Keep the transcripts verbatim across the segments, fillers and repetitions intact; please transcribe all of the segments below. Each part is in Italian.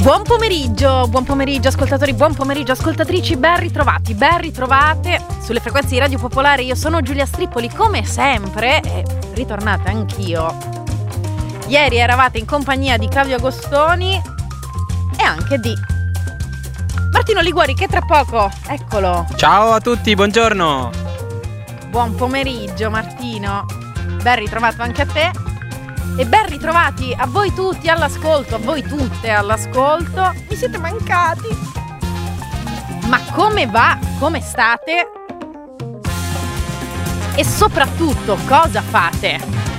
Buon pomeriggio, buon pomeriggio ascoltatori, buon pomeriggio ascoltatrici, ben ritrovati, ben ritrovate sulle frequenze di Radio Popolare. Io sono Giulia Strippoli, come sempre, e ritornata anch'io. Ieri eravate in compagnia di Claudio Agostoni e anche di Martino Liguori, che tra poco, eccolo. Ciao a tutti, buongiorno. Buon pomeriggio Martino, ben ritrovato anche a te. E ben ritrovati a voi tutti all'ascolto, a voi tutte all'ascolto. Mi siete mancati. Ma come va? Come state? E soprattutto cosa fate?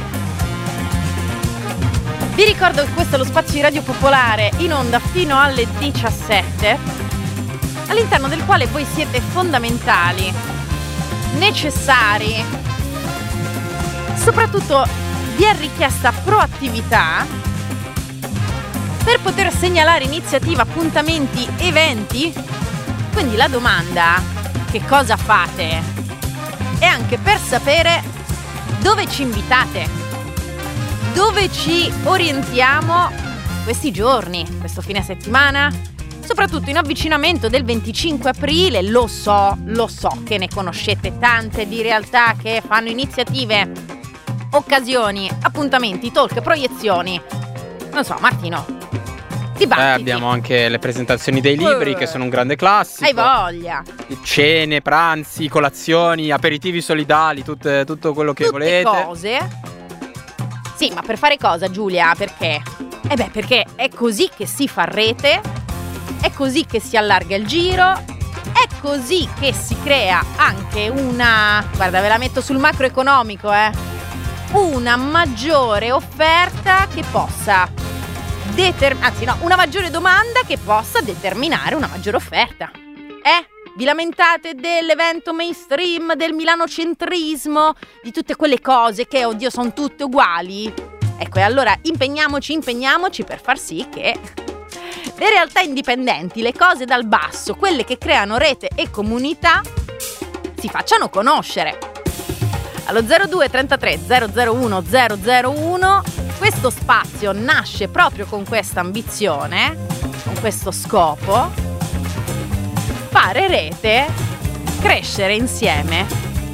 Vi ricordo che questo è lo spazio di Radio Popolare in onda fino alle diciassette, all'interno del quale voi siete fondamentali, necessari, soprattutto vi è richiesta proattività per poter segnalare iniziative, appuntamenti, eventi. Quindi la domanda, che cosa fate? È anche per sapere dove ci invitate, dove ci orientiamo questi giorni, questo fine settimana, soprattutto in avvicinamento del venticinque aprile. Lo so, lo so che ne conoscete tante di realtà che fanno iniziative, occasioni, appuntamenti, talk, proiezioni. Non so, Martino, dibattiti. Eh, abbiamo anche le presentazioni dei libri, uh, che sono un grande classico. Hai voglia. Cene, pranzi, colazioni, aperitivi solidali, tutte, tutto quello che Tutte volete. Cose. Sì, ma per fare cosa, Giulia? Perché? Eh beh, perché è così che si fa rete, è così che si allarga il giro, è così che si crea anche una... Guarda, ve la metto sul macroeconomico, eh. Una maggiore offerta che possa determinare, anzi no, una maggiore domanda che possa determinare una maggiore offerta. Eh? Vi lamentate dell'evento mainstream, del milanocentrismo, di tutte quelle cose che, oddio, sono tutte uguali? Ecco, e allora impegniamoci, impegniamoci per far sì che le realtà indipendenti, le cose dal basso, quelle che creano rete e comunità, si facciano conoscere. Allo zero due trentatré zero zero uno zero zero uno questo spazio nasce proprio con questa ambizione, con questo scopo: fare rete, crescere insieme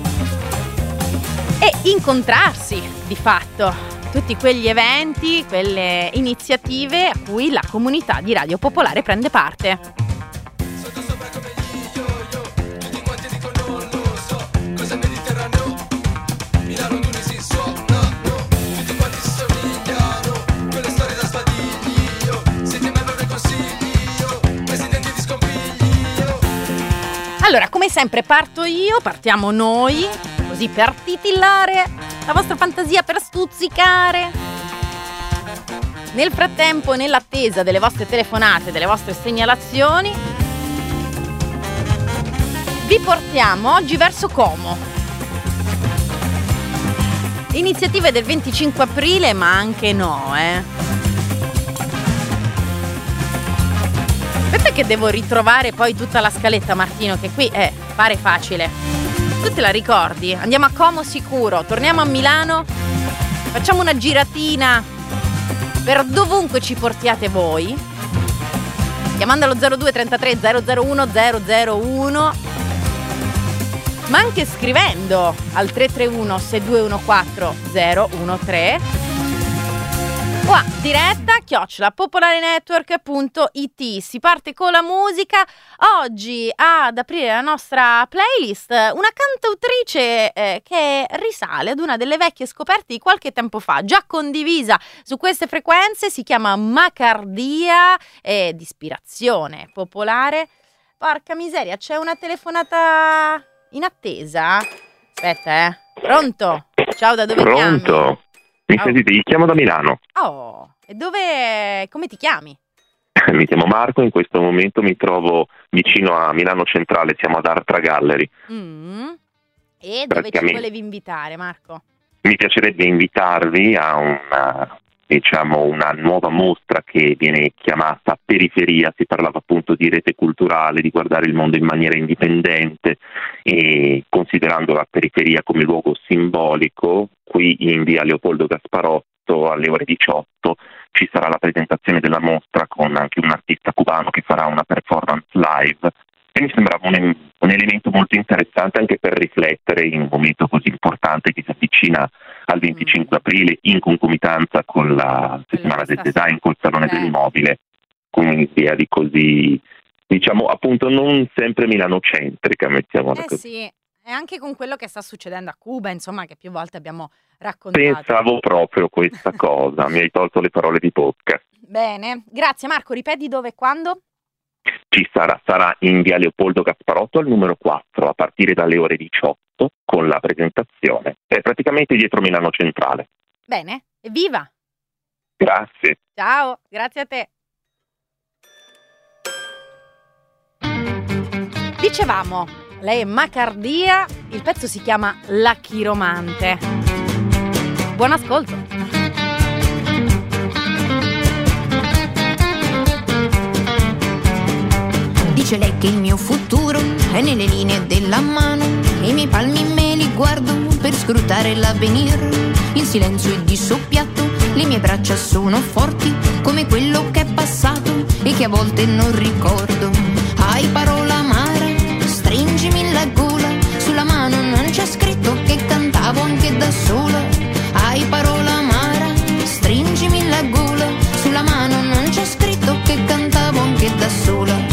e incontrarsi di fatto. Tutti quegli eventi, quelle iniziative a cui la comunità di Radio Popolare prende parte. Allora, come sempre parto io, partiamo noi, così per titillare la vostra fantasia, per stuzzicare. Nel frattempo, nell'attesa delle vostre telefonate, delle vostre segnalazioni, vi portiamo oggi verso Como. Iniziative del venticinque aprile, ma anche no, eh. Aspetta che devo ritrovare poi tutta la scaletta, Martino, che qui è pare facile. Tu te la ricordi? Andiamo a Como sicuro, torniamo a Milano, facciamo una giratina per dovunque ci portiate voi, chiamando allo zero due trentatré zero zero uno zero zero uno, ma anche scrivendo al tre tre uno sei due uno quattro zero uno tre o a diretta chiocciola popolarenetwork punto it. Si parte con la musica. Oggi ad aprire la nostra playlist una cantautrice eh, che risale ad una delle vecchie scoperte di qualche tempo fa, già condivisa su queste frequenze. Si chiama Macardia, è di ispirazione popolare. Porca miseria, c'è una telefonata in attesa. Aspetta, eh. Pronto? Ciao, da dove chiami? Pronto? Mi oh. sentite? Io chiamo da Milano. Oh, e dove... come ti chiami? Mi chiamo Marco, in questo momento mi trovo vicino a Milano Centrale, siamo ad Artra Gallery. Mm. E dove ci volevi invitare, Marco? Mi piacerebbe invitarvi a una, diciamo, una nuova mostra che viene chiamata Periferia. Si parlava appunto di rete culturale, di guardare il mondo in maniera indipendente e considerando la periferia come luogo simbolico. Qui in via Leopoldo Gasparotto alle ore diciotto ci sarà la presentazione della mostra con anche un artista cubano che farà una performance live, e mi sembrava un, un elemento molto interessante anche per riflettere in un momento così importante che si avvicina al venticinque aprile, in concomitanza con la settimana del design, col Salone eh. dell'immobile, con un'idea di così, diciamo appunto non sempre milanocentrica, mettiamola Eh così. sì, e anche con quello che sta succedendo a Cuba, insomma, che più volte abbiamo raccontato. Pensavo proprio questa cosa, mi hai tolto le parole di bocca. Bene, grazie Marco, ripeti dove e quando? Ci sarà, sarà in via Leopoldo Gasparotto al numero quattro a partire dalle ore diciotto con la presentazione. È praticamente dietro Milano Centrale. Bene, evviva! Grazie. Ciao, grazie a te. Dicevamo, lei è Macardia, il pezzo si chiama La Chiromante. Buon ascolto. Dice lei che il mio futuro è nelle linee della mano, e i miei palmi me li guardo per scrutare l'avvenire. In silenzio e di soppiatto le mie braccia sono forti come quello che è passato e che a volte non ricordo. Hai parola amara, stringimi la gola, sulla mano non c'è scritto che cantavo anche da sola. Hai parola amara, stringimi la gola, sulla mano non c'è scritto che cantavo anche da sola.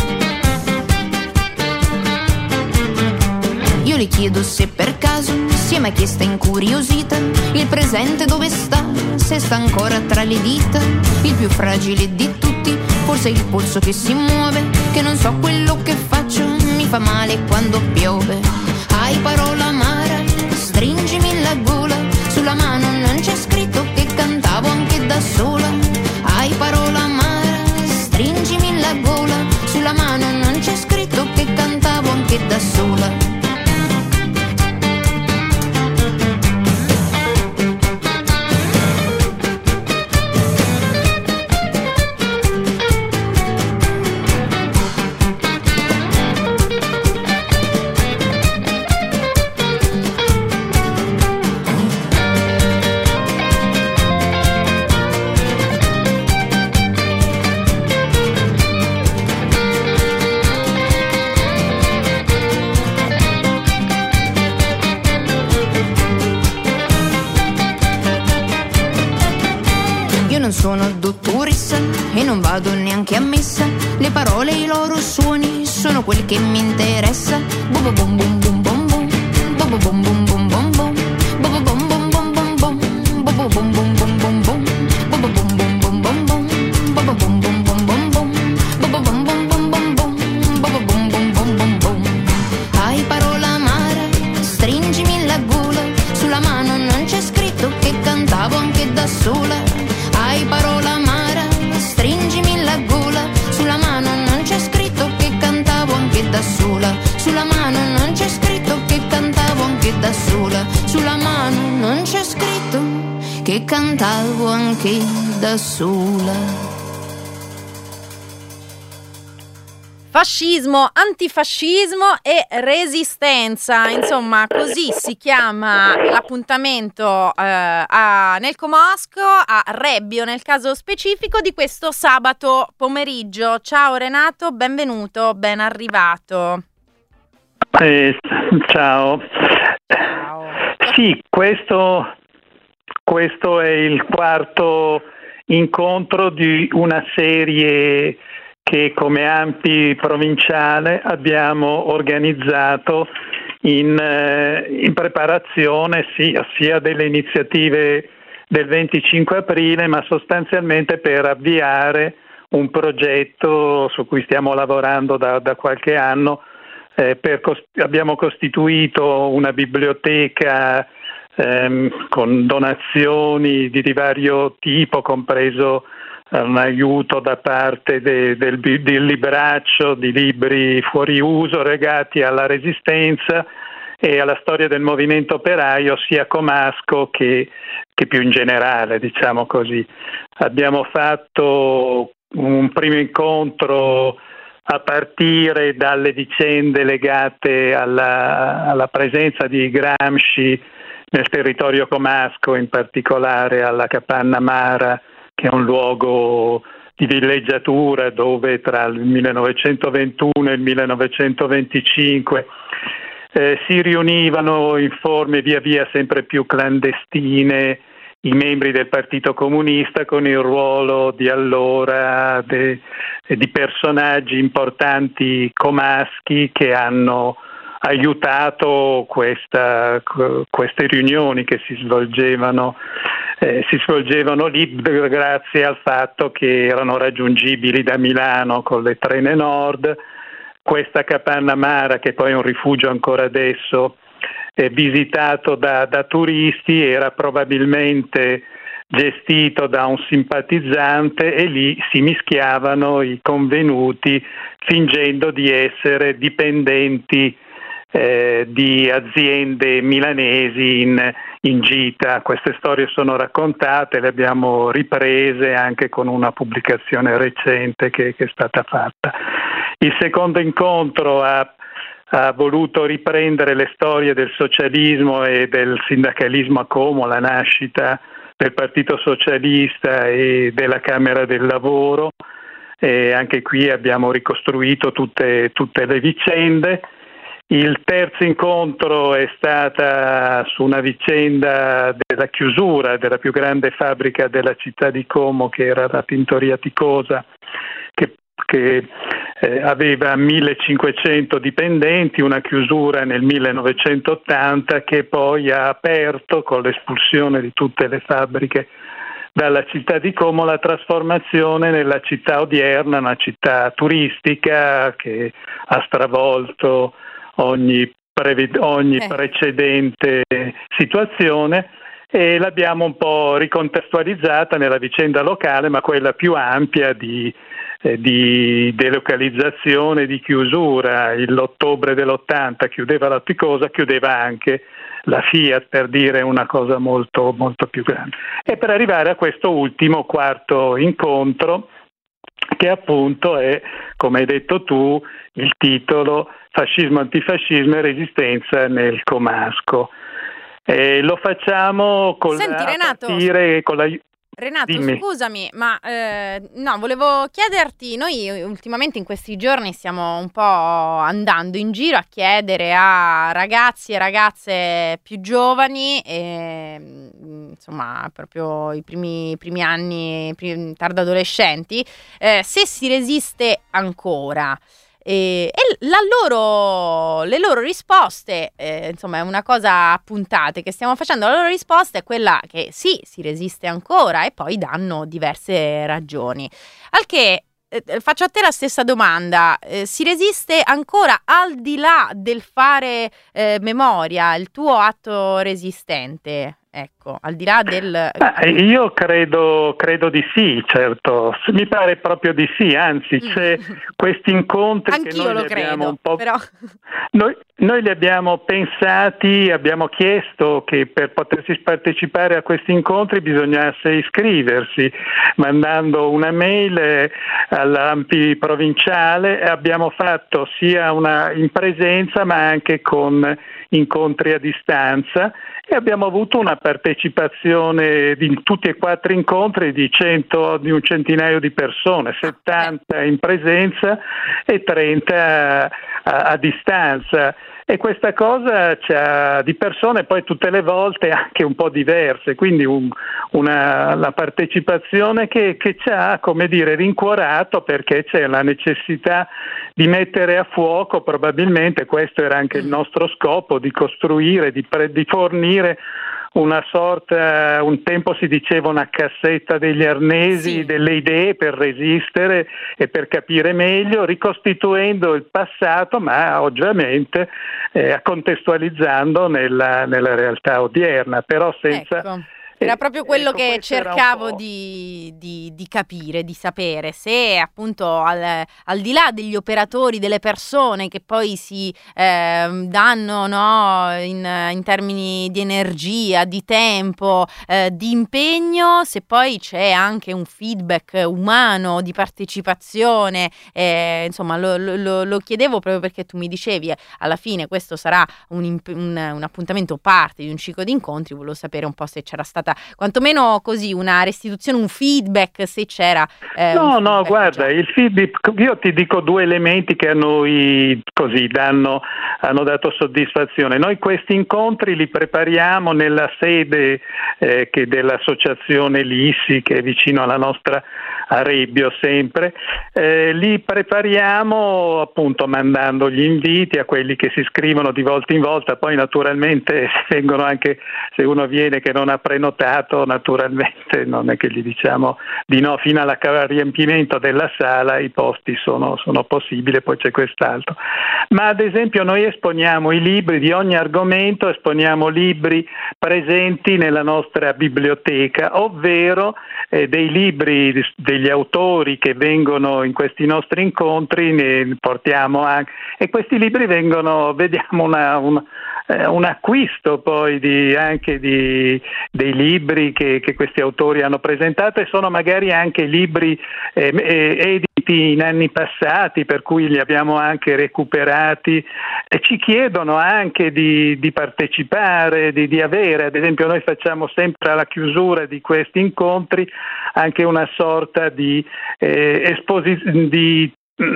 Io le chiedo se per caso si è mai chiesta incuriosita il presente dove sta, se sta ancora tra le dita. Il più fragile di tutti, forse il polso che si muove, che non so quello che faccio, mi fa male quando piove. Hai parola amara, stringimi la gola, sulla mano non c'è scritto che cantavo anche da sola. Hai parola amara, stringimi la gola, sulla mano non c'è scritto che cantavo anche da sola. Sono dottoressa e non vado neanche a messa, le parole e i loro suoni sono quel che mi interessa. Bum bum bum bum bum bum, bum bum bum bum bum bum, bum bum bum bum bum bum, bum bum bum bum bum bum, bum bum bum bum bum bum, bum bum bum bum bum bum, bum bum bum bum bum bum, bum bum bum bum bum bum. Hai parola amara, stringimi la gola, sulla mano non c'è scritto che cantavo anche da sola. Hai parola amara, stringimi la gola, sulla mano non c'è scritto che cantavo anche da sola. Sulla mano non c'è scritto che cantavo anche da sola. Sulla mano non c'è scritto che cantavo anche da sola. Fascismo, antifascismo e resistenza, insomma così si chiama l'appuntamento eh, a, nel Comasco, a Rebbio nel caso specifico, di questo sabato pomeriggio. Ciao Renato, benvenuto, ben arrivato. Eh, ciao. Ciao. Sì, questo, questo è il quarto incontro di una serie che come ANPI provinciale abbiamo organizzato in, eh, in preparazione sia, sia delle iniziative del venticinque aprile, ma sostanzialmente per avviare un progetto su cui stiamo lavorando da, da qualche anno. Eh, per cost- abbiamo costituito una biblioteca ehm, con donazioni di, di vario tipo, compreso un aiuto da parte de, del, del libraccio di libri fuori uso legati alla resistenza e alla storia del movimento operaio, sia a Comasco che, che più in generale, diciamo così. Abbiamo fatto un primo incontro a partire dalle vicende legate alla, alla presenza di Gramsci nel territorio comasco, in particolare alla Capanna Mara che è un luogo di villeggiatura dove tra il millenovecentoventuno e il millenovecentoventicinque eh, si riunivano in forme via via sempre più clandestine i membri del Partito Comunista, con il ruolo di allora de, di personaggi importanti comaschi che hanno aiutato questa, queste riunioni che si svolgevano eh, si svolgevano lì grazie al fatto che erano raggiungibili da Milano con le Trene Nord. Questa Capanna Mara, che poi è un rifugio ancora adesso eh, visitato da, da turisti, era probabilmente gestito da un simpatizzante e lì si mischiavano i convenuti fingendo di essere dipendenti Eh, di aziende milanesi in, in gita. Queste storie sono raccontate, le abbiamo riprese anche con una pubblicazione recente che, che è stata fatta. Il secondo incontro ha, ha voluto riprendere le storie del socialismo e del sindacalismo a Como, la nascita del Partito Socialista e della Camera del Lavoro, e anche qui abbiamo ricostruito tutte, tutte le vicende. Il terzo incontro è stata su una vicenda della chiusura della più grande fabbrica della città di Como, che era la Tintoria Ticosa, che, che eh, aveva millecinquecento dipendenti, una chiusura nel millenovecentottanta che poi ha aperto, con l'espulsione di tutte le fabbriche dalla città di Como, la trasformazione nella città odierna, una città turistica che ha stravolto ogni, previ- ogni eh. precedente situazione, e l'abbiamo un po' ricontestualizzata nella vicenda locale, ma quella più ampia di, eh, di delocalizzazione, di chiusura. L'ottobre dell'ottanta chiudeva la Ticosa, chiudeva anche la Fiat, per dire una cosa molto, molto più grande. E per arrivare a questo ultimo quarto incontro, che appunto è, come hai detto tu, il titolo Fascismo, antifascismo e resistenza nel Comasco. E lo facciamo con Senti, la Renato, partire con la Renato, Dimmi. scusami, ma eh, no, volevo chiederti, noi ultimamente in questi giorni stiamo un po' andando in giro a chiedere a ragazzi e ragazze più giovani, e, insomma proprio i primi, primi anni, primi, tardo adolescenti, eh, se si resiste ancora. E, e la loro, le loro risposte, eh, insomma è una cosa a puntate che stiamo facendo, la loro risposta è quella che sì, si resiste ancora, e poi danno diverse ragioni. Al che eh, faccio a te la stessa domanda, eh, si resiste ancora al di là del fare eh, memoria, il tuo atto resistente? Ecco, al di là del... Ah, io credo, credo di sì, certo, mi pare proprio di sì, anzi c'è questi incontri Anch'io che noi lo li abbiamo credo, un po'... però... Noi, noi li abbiamo pensati, abbiamo chiesto che per potersi partecipare a questi incontri bisognasse iscriversi, mandando una mail all'A M P I provinciale. Abbiamo fatto sia una in presenza ma anche con incontri a distanza, e abbiamo avuto una partecipazione in tutti e quattro incontri di, cento, di un centinaio di persone, settanta in presenza e trenta a, a, a distanza. E questa cosa c'ha di persone poi tutte le volte anche un po' diverse, quindi un, una, la partecipazione che, che ci ha, come dire, rincuorato, perché c'è la necessità di mettere a fuoco, probabilmente questo era anche il nostro scopo, di costruire, di, pre, di fornire una sorta, un tempo si diceva una cassetta degli arnesi, sì, delle idee per resistere e per capire meglio, ricostituendo il passato, ma ovviamente eh, contestualizzando nella, nella realtà odierna, però senza... Ecco. Era proprio quello ecco, che cercavo di, di, di capire, di sapere, se appunto al, al di là degli operatori, delle persone che poi si eh, danno, no, in, in termini di energia, di tempo, eh, di impegno, se poi c'è anche un feedback umano, di partecipazione, eh, insomma lo, lo, lo chiedevo proprio perché tu mi dicevi, eh, alla fine questo sarà un, un, un appuntamento parte di un ciclo di incontri, volevo sapere un po' se c'era stata stata quantomeno così una restituzione, un feedback, se c'era. Eh, no, no, guarda, già. il feedback, io ti dico due elementi che a noi così danno, hanno dato soddisfazione. Noi questi incontri li prepariamo nella sede eh, che dell'associazione Lissi, che è vicino alla nostra a Rebbio sempre, eh, li prepariamo appunto mandando gli inviti a quelli che si iscrivono di volta in volta, poi naturalmente vengono anche, se uno viene che non ha prenotato, naturalmente non è che gli diciamo di no fino al riempimento della sala, i posti sono, sono possibili, poi c'è quest'altro. Ma ad esempio noi esponiamo i libri di ogni argomento, esponiamo libri presenti nella nostra biblioteca, ovvero eh, dei libri degli autori che vengono in questi nostri incontri, ne portiamo anche, e questi libri vengono, vediamo una, un, eh, un acquisto poi di, anche di, dei libri che, che questi autori hanno presentato, e sono magari anche libri eh, editi in anni passati, per cui li abbiamo anche recuperati, e ci chiedono anche di, di partecipare, di, di avere, ad esempio noi facciamo sempre alla chiusura di questi incontri anche una sorta di eh, esposizione, di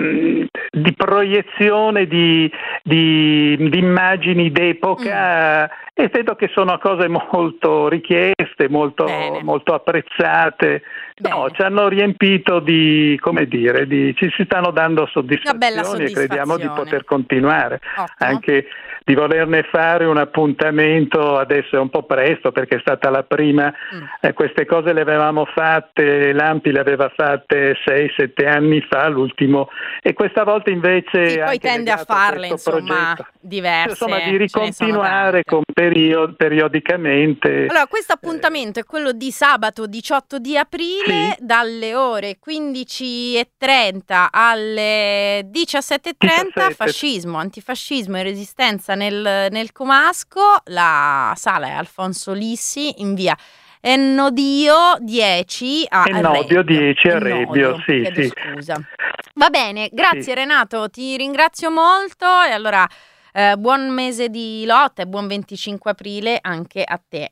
di proiezione di, di, di immagini d'epoca, mm. e vedo che sono cose molto richieste, molto, molto apprezzate. No, ci hanno riempito di, come dire, di, ci si stanno dando soddisfazioni, e crediamo di poter continuare. Ottimo. Anche di volerne fare un appuntamento, adesso è un po' presto perché è stata la prima, mm. eh, queste cose le avevamo fatte, l'Ampi le aveva fatte sei sette anni fa, l'ultimo, e questa volta invece sì, poi tende a farle a insomma progetto, diverse, insomma di ricontinuare con perio- periodicamente. Allora questo appuntamento eh, è quello di sabato diciotto di aprile, sì, dalle ore quindici e trenta alle diciassette e trenta, fascismo, antifascismo e resistenza nel, nel Comasco. La sala è Alfonso Lissi in via Ennodio dieci a Ennodio Rebbio. dieci a Rebbio, sì, sì. Scusa. Va bene, grazie sì. Renato, ti ringrazio molto, e allora eh, buon mese di lotta e buon venticinque aprile anche a te.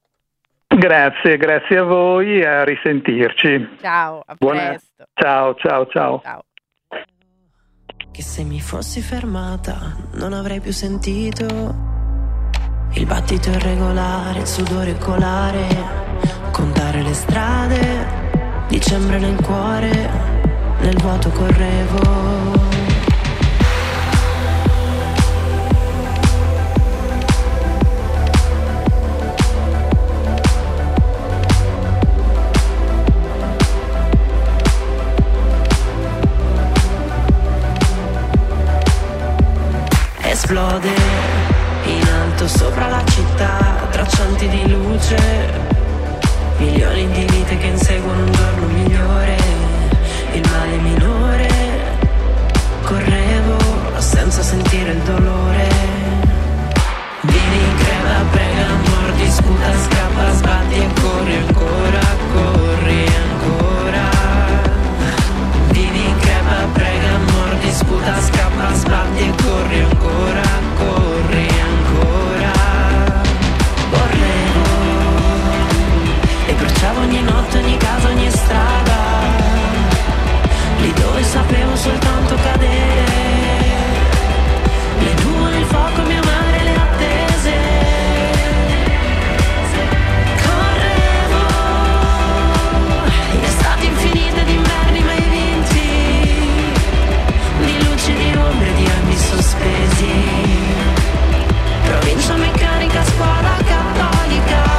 Grazie, grazie a voi, a risentirci. Ciao, a Buona... presto. Ciao, ciao, ciao. Ciao. Che se mi fossi fermata non avrei più sentito il battito irregolare, il sudore colare, contare le strade, dicembre nel cuore, nel vuoto correvo. Esplode in alto sopra la città, traccianti di luce, milioni di vite che inseguono un giorno migliore, il male minore, correvo senza sentire il dolore. Vieni, crema, prega, mordi, sputa, scappa, sbatti e corri ancora, corri ancora. Vieni, crema, prega, mordi, sputa, scappa, sbatti e corri ancora, corri ancora. Correvo e bruciavo ogni notte, ogni casa, ogni strada, lì dove sapevo soltanto cadere, le nuvole, il fuoco, mia madre, le attese. Correvo in estati infinite di inverni mai vinti, di luci, di ombre, di anni sospesi, provincia meccanica, scuola cattolica.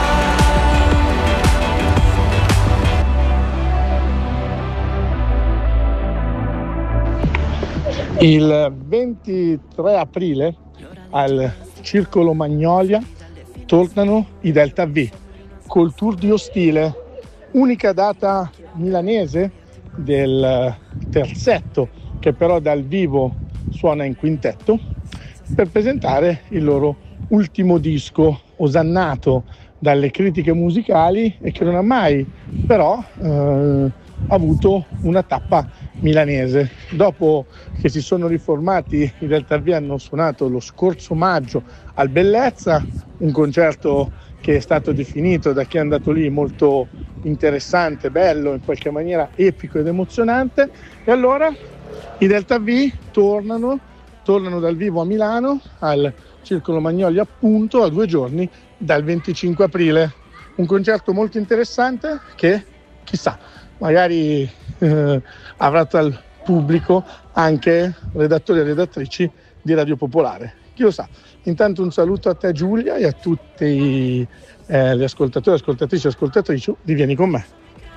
Il ventitré aprile al Circolo Magnolia tornano i Delta V col tour di Ostile, unica data milanese del terzetto che però dal vivo suona in quintetto, per presentare il loro ultimo disco, osannato dalle critiche musicali e che non ha mai però eh, avuto una tappa milanese. Dopo che si sono riformati, i Delta V hanno suonato lo scorso maggio al Bellezza, un concerto che è stato definito da chi è andato lì molto interessante, bello, in qualche maniera epico ed emozionante. E allora i Delta V tornano, tornano dal vivo a Milano, al Circolo Magnolia appunto, a due giorni dal venticinque aprile. Un concerto molto interessante che, chissà, magari eh, avrà tra pubblico anche redattori e redattrici di Radio Popolare, chi lo sa. Intanto un saluto a te Giulia e a tutti eh, gli ascoltatori, ascoltatrici e ascoltatrici di Vieni con me.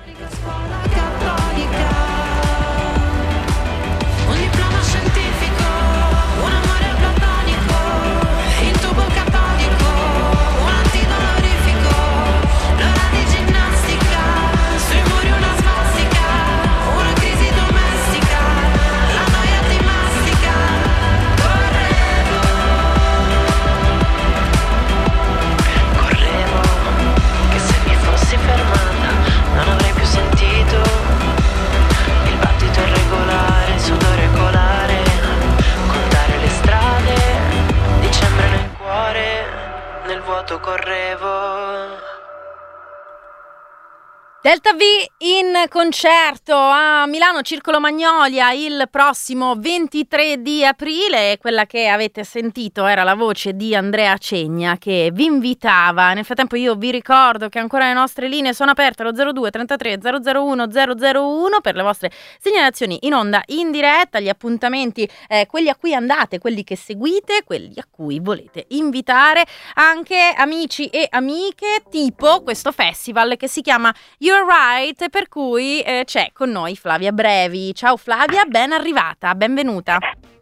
Delta V in concerto a Milano Circolo Magnolia il prossimo ventitré di aprile. Quella che avete sentito era la voce di Andrea Cegna che vi invitava. Nel frattempo io vi ricordo che ancora le nostre linee sono aperte allo zero due trentatré zero zero uno zero zero uno per le vostre segnalazioni in onda in diretta, gli appuntamenti, eh, quelli a cui andate, quelli che seguite, quelli a cui volete invitare anche amici e amiche, tipo questo festival che si chiama You're Right, per cui eh, c'è con noi Flavia Brevi. Ciao Flavia, ben arrivata, benvenuta.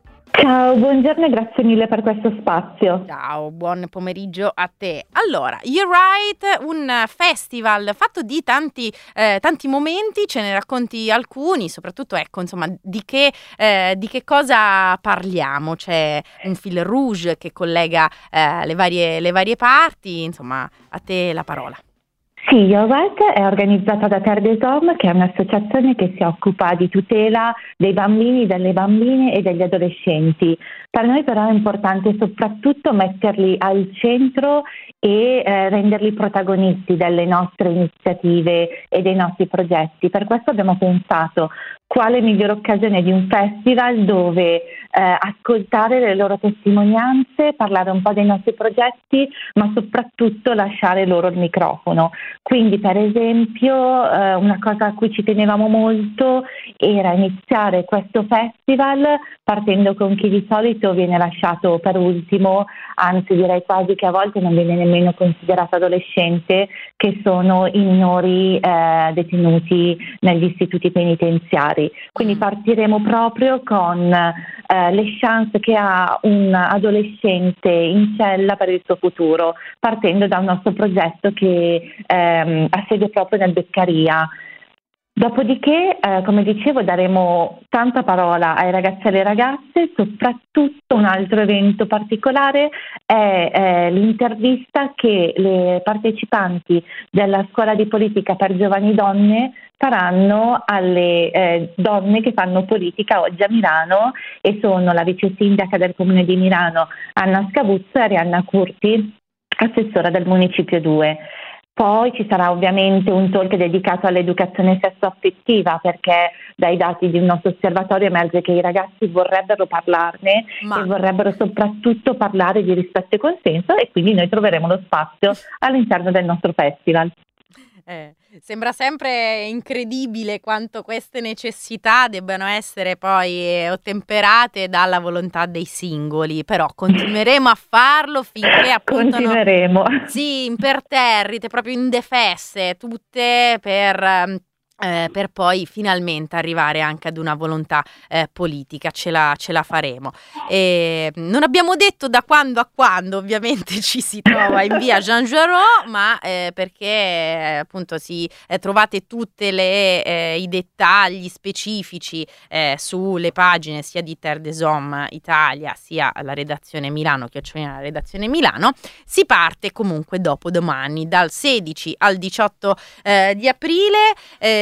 Ciao, buongiorno e grazie mille per questo spazio. Ciao, buon pomeriggio a te. Allora, You're Right, un festival fatto di tanti, eh, tanti momenti, ce ne racconti alcuni, soprattutto ecco, insomma, di che, eh, di che cosa parliamo? C'è un fil rouge che collega eh, le varie, le varie parti, insomma, a te la parola. Sì, You're Right è organizzata da Terre des Hommes, che è un'associazione che si occupa di tutela dei bambini, delle bambine e degli adolescenti. Per noi però è importante soprattutto metterli al centro e eh, renderli protagonisti delle nostre iniziative e dei nostri progetti. Per questo abbiamo pensato quale migliore occasione di un festival dove eh, ascoltare le loro testimonianze, parlare un po' dei nostri progetti, ma soprattutto lasciare loro il microfono. Quindi per esempio eh, una cosa a cui ci tenevamo molto era iniziare questo festival partendo con chi di solito viene lasciato per ultimo, anzi direi quasi che a volte non viene nemmeno considerato adolescente, che sono i minori eh, detenuti negli istituti penitenziari. Quindi partiremo proprio con eh, le chance che ha un adolescente in cella per il suo futuro, partendo da un nostro progetto che ehm, ha sede proprio nel Beccaria. Dopodiché, eh, come dicevo, daremo tanta parola ai ragazzi e alle ragazze. Soprattutto un altro evento particolare è eh, l'intervista che le partecipanti della scuola di politica per giovani donne faranno alle eh, donne che fanno politica oggi a Milano, e sono la vice sindaca del comune di Milano Anna Scavuzzo e Arianna Curti, assessora del municipio due. Poi ci sarà ovviamente un talk dedicato all'educazione sessuo-affettiva, perché dai dati di un nostro osservatorio emerge che i ragazzi vorrebbero parlarne, ma... e vorrebbero soprattutto parlare di rispetto e consenso, e quindi noi troveremo lo spazio all'interno del nostro festival. Eh, sembra sempre incredibile quanto queste necessità debbano essere poi ottemperate dalla volontà dei singoli, però continueremo a farlo finché appunto continueremo no, sì, imperterrite, proprio indefesse tutte per... Eh, per poi finalmente arrivare anche ad una volontà eh, politica. Ce la, ce la faremo. E non abbiamo detto da quando a quando ovviamente ci si trova in via Jean Jaurès, ma eh, perché eh, appunto si eh, trovate tutte le eh, i dettagli specifici eh, sulle pagine sia di Terre des Hommes Italia sia la redazione Milano, che cioè la redazione Milano. Si parte comunque dopo domani dal sedici al diciotto eh, di aprile. eh,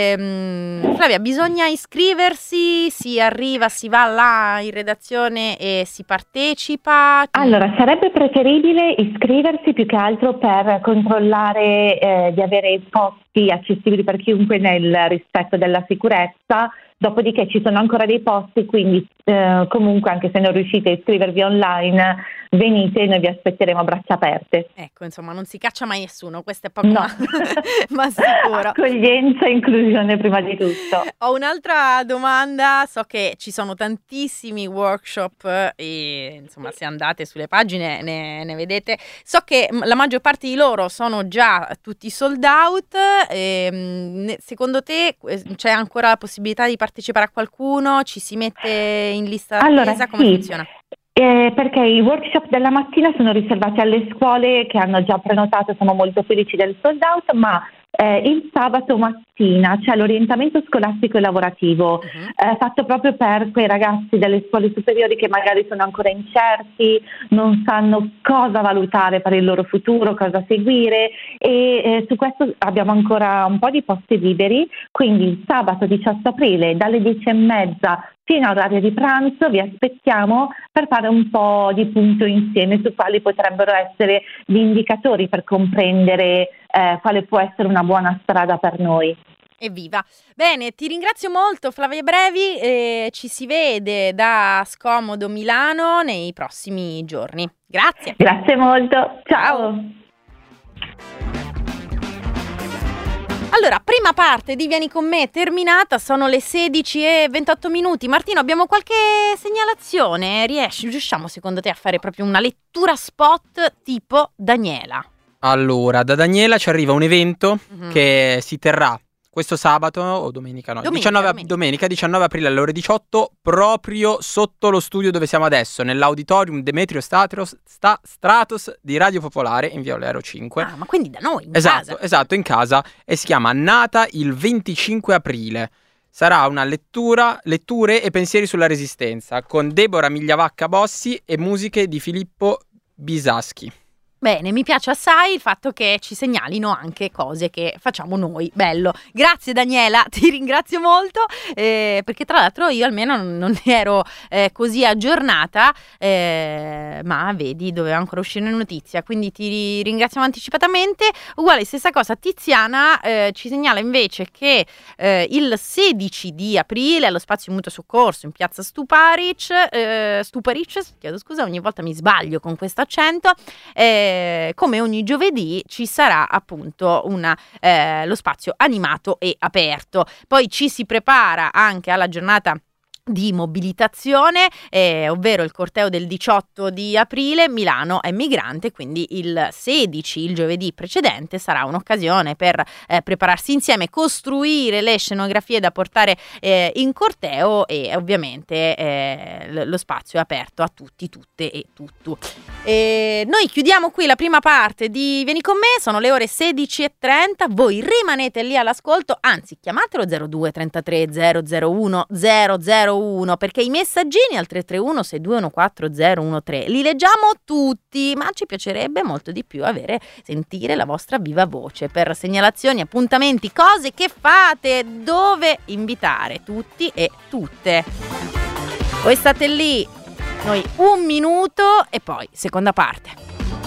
Ehm, Flavia, bisogna iscriversi, si arriva, si va là in redazione e si partecipa? Allora, sarebbe preferibile iscriversi più che altro per controllare eh, di avere posti accessibili per chiunque nel rispetto della sicurezza. Dopodiché ci sono ancora dei posti, quindi eh, comunque anche se non riuscite a iscrivervi online, venite e noi vi aspetteremo a braccia aperte. Ecco, insomma, non si caccia mai nessuno, questo è poco No. ma, ma sicuro. Accoglienza e inclusione prima di tutto. Ho un'altra domanda, so che ci sono tantissimi workshop e insomma se andate sulle pagine ne, ne vedete, so che la maggior parte di loro sono già tutti sold out, e, secondo te c'è ancora la possibilità di partecipare a qualcuno? Ci si mette in lista Allora, d'attesa? Come sì. funziona? Eh, perché i workshop della mattina sono riservati alle scuole che hanno già prenotato, sono molto felici del sold out, ma eh, il sabato mattina c'è l'orientamento scolastico e lavorativo, uh-huh. eh, fatto proprio per quei ragazzi delle scuole superiori che magari sono ancora incerti, non sanno cosa valutare per il loro futuro, cosa seguire, e eh, su questo abbiamo ancora un po' di posti liberi, quindi il sabato diciotto aprile dalle dieci e mezza fino all'orario di pranzo vi aspettiamo per fare un po' di punto insieme su quali potrebbero essere gli indicatori per comprendere eh, quale può essere una buona strada per noi. Evviva! Bene, ti ringrazio molto Flavia Brevi, eh, ci si vede da Scomodo Milano nei prossimi giorni. Grazie! Grazie molto, ciao! Allora, prima parte di Vieni con me terminata, sono le sedici e ventotto minuti. Martino, abbiamo qualche segnalazione? Riesci, riusciamo secondo te a fare proprio una lettura spot tipo Daniela? Allora, da Daniela ci arriva un evento Mhm. che si terrà questo sabato o domenica, no, Domenica, diciannove, domenica. domenica diciannove aprile alle ore diciotto, proprio sotto lo studio dove siamo adesso, nell'auditorium Demetrio Stratos, sta, Stratos di Radio Popolare in via Olero cinque. Ah, ma quindi da noi, in Esatto, casa. esatto, in casa, e si chiama Nata il venticinque aprile. Sarà una lettura, letture e pensieri sulla resistenza con Deborah Migliavacca Bossi e musiche di Filippo Bisaschi. Bene, mi piace assai il fatto che ci segnalino anche cose che facciamo noi. Bello. Grazie Daniela, ti ringrazio molto, eh, perché tra l'altro io almeno non ero eh, così aggiornata, eh, ma vedi, doveva ancora uscire una notizia, quindi ti ringraziamo anticipatamente. Uguale, stessa cosa, Tiziana eh, ci segnala invece che eh, il sedici di aprile allo Spazio Mutuo Soccorso in piazza Stuparic, eh, Stuparic, chiedo scusa, ogni volta mi sbaglio con questo accento, eh, come ogni giovedì ci sarà appunto una, eh, lo spazio animato e aperto. Poi ci si prepara anche alla giornata di mobilitazione, eh, ovvero il corteo del diciotto di aprile. Milano è migrante, quindi il sedici, il giovedì precedente, sarà un'occasione per eh, prepararsi insieme, costruire le scenografie da portare eh, in corteo, e ovviamente eh, l- lo spazio è aperto a tutti, tutte e tutto. E noi chiudiamo qui la prima parte di Vieni con me, sono le ore sedici e trenta, voi rimanete lì all'ascolto, anzi chiamatelo zero due trentatré zero zero uno zero zero uno, perché i messaggini al tre tre uno sei due uno quattro zero uno tre li leggiamo tutti, ma ci piacerebbe molto di più avere, sentire la vostra viva voce per segnalazioni, appuntamenti, cose che fate, dove invitare tutti e tutte. Voi state lì, noi un minuto e poi seconda parte.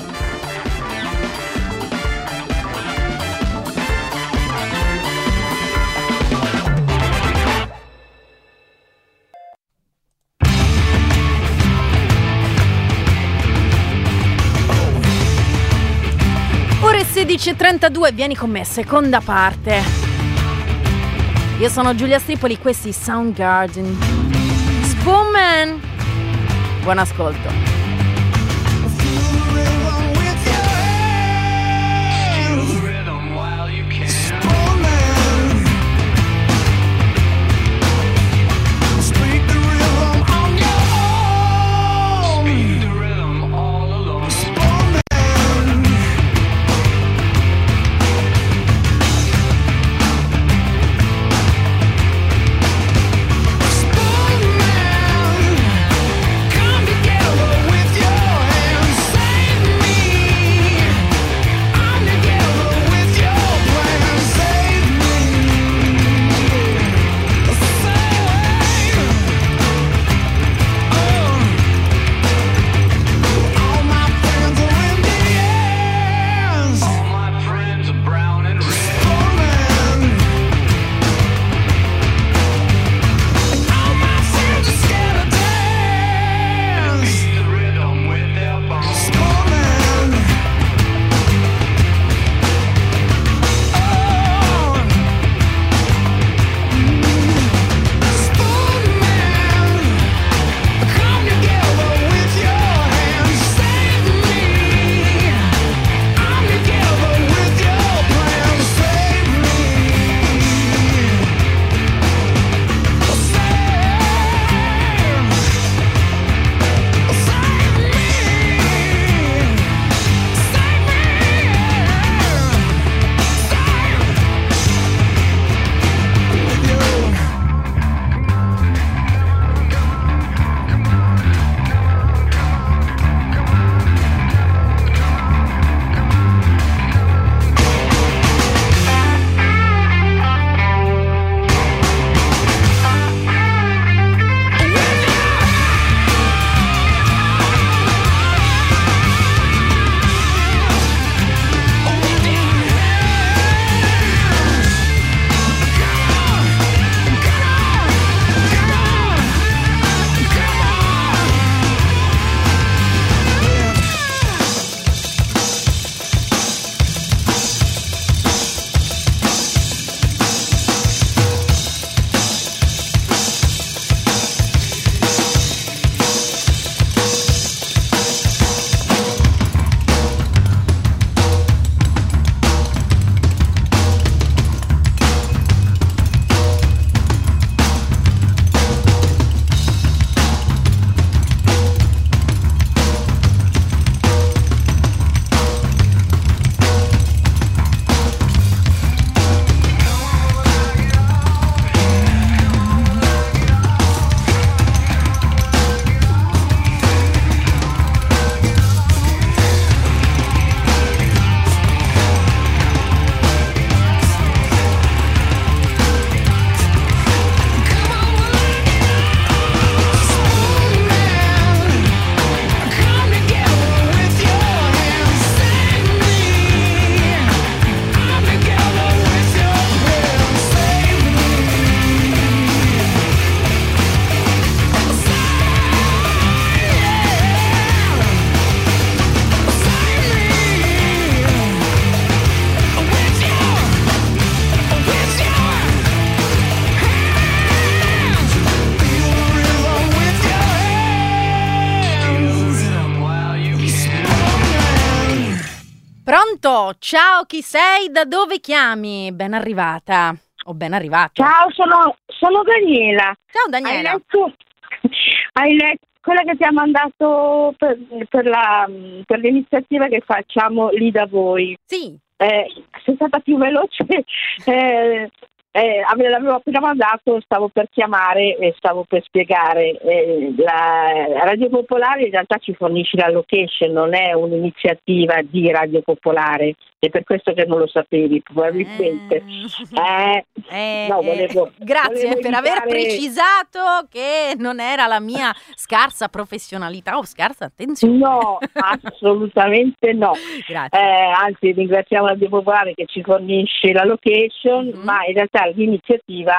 Ore sedici e trentadue, vieni con me, seconda parte. Io sono Giulia Stripoli, questi Soundgarden. Spoonman. Buon ascolto. Come together. Pronto? Ciao, chi sei? Da dove chiami? Ben arrivata o ben arrivato. Ciao, sono, sono Daniela. Ciao Daniela. Hai letto, hai letto quella che ti ha mandato per, per, la, per l'iniziativa che facciamo lì da voi? Sì. Eh, sei stata più veloce. Eh, Eh, l'avevo appena mandato, stavo per chiamare e stavo per spiegare. Eh, la Radio Popolare in realtà ci fornisce la location, non è un'iniziativa di Radio Popolare, è per questo che non lo sapevi probabilmente. Eh, eh, no, volevo, eh, grazie volevo per evitare... aver precisato che non era la mia scarsa professionalità o scarsa attenzione. No, assolutamente no. Grazie. Eh, anzi, ringraziamo Radio Popolare che ci fornisce la location, mm-hmm. ma in realtà l'iniziativa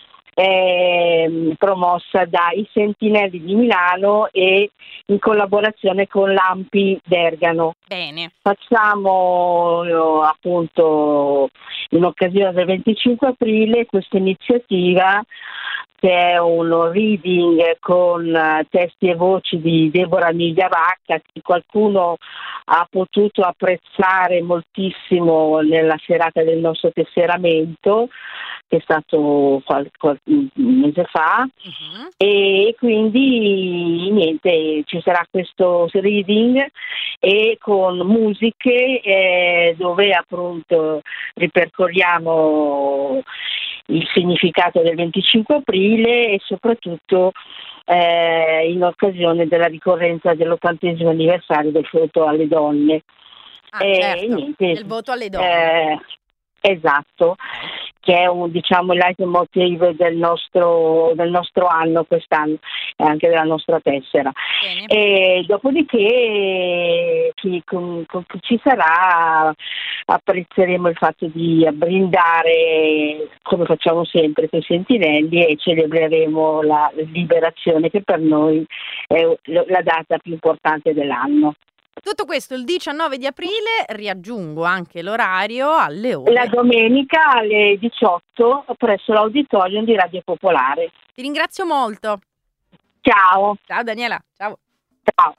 è promossa dai Sentinelli di Milano e in collaborazione con l'Ampi Bergamo. Bene. Facciamo eh, appunto in occasione del venticinque aprile questa iniziativa che è un reading con uh, testi e voci di Deborah Migliavacca, che qualcuno ha potuto apprezzare moltissimo nella serata del nostro tesseramento, che è stato qualche qual- mese fa, uh-huh. e quindi niente, ci sarà questo reading e con musiche eh, dove appunto ripercorriamo il significato del venticinque aprile e soprattutto eh, in occasione della ricorrenza dell'ottantesimo anniversario del voto alle donne. Ah, e, certo, niente, il voto alle donne. Eh, esatto, che è un, diciamo, il leitmotiv del nostro, del nostro anno quest'anno e anche della nostra tessera. Bene. E dopodiché chi, con, con chi ci sarà apprezzeremo il fatto di brindare come facciamo sempre con i sentinelli e celebreremo la liberazione, che per noi è la data più importante dell'anno. Tutto questo il diciannove di aprile, riaggiungo anche l'orario alle ore. La domenica alle diciotto presso l'auditorium di Radio Popolare. Ti ringrazio molto. Ciao. Ciao Daniela, ciao. Ciao.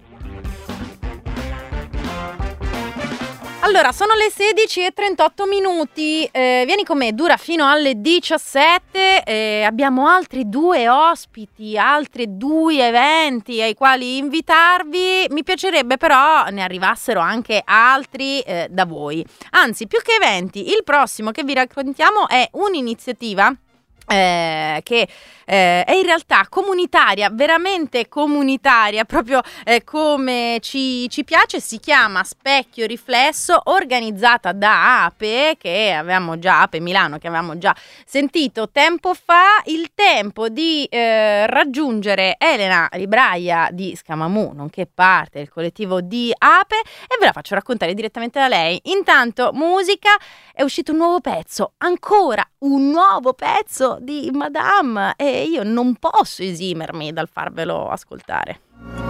Allora, sono le sedici e trentotto minuti, eh, vieni con me, dura fino alle diciassette, eh, abbiamo altri due ospiti, altri due eventi ai quali invitarvi, mi piacerebbe però ne arrivassero anche altri eh, da voi, anzi più che eventi, il prossimo che vi raccontiamo è un'iniziativa Eh, che eh, è in realtà comunitaria, veramente comunitaria, proprio eh, come ci, ci piace, si chiama Specchio Riflesso, organizzata da Ape, che avevamo già, Ape Milano, che avevamo già sentito tempo fa. Il tempo di eh, raggiungere Elena Libraia di Scamamù, nonché parte del collettivo di Ape, e ve la faccio raccontare direttamente da lei. Intanto musica, è uscito un nuovo pezzo, ancora un nuovo pezzo di Madame, e io non posso esimermi dal farvelo ascoltare.